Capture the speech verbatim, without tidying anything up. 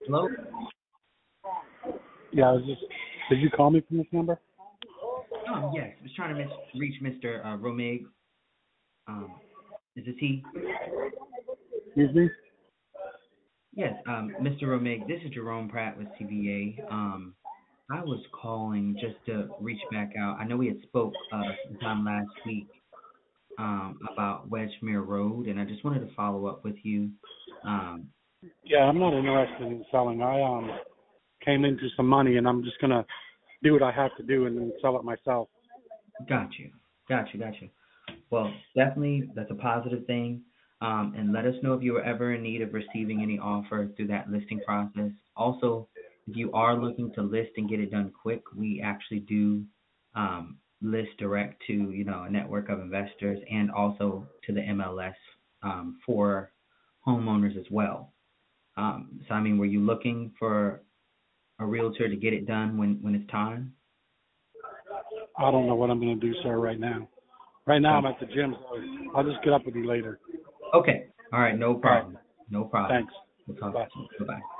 Hello? Yeah, I was just. Did you call me from this number? Um, yes, I was trying to mis- reach Mister Uh, Romig. Um, is this he? Excuse me? Yes, um, Mister Romig, this is Jerome Pratt with C B A. Um, I was calling just to reach back out. I know we had spoke uh, sometime last week um, about Wedgemere Road, and I just wanted to follow up with you. Um, Yeah, I'm not interested in selling. I um came into some money, and I'm just gonna do what I have to do and then sell it myself. got you, got you, got you. Well, definitely that's a positive thing. Um, and let us know if you were ever in need of receiving any offer through that listing process. Also, if you are looking to list and get it done quick, we actually do um, list direct to you know a network of investors and also to the M L S um, for homeowners as well. Um, so, I mean, were you looking for a realtor to get it done when when it's time? I don't know what I'm gonna do, sir, right now. Right now, Got I'm at the gym, so I'll just get up with you later. Okay. All right. No All right. problem. No problem. Thanks. We'll talk Bye. soon. Bye bye.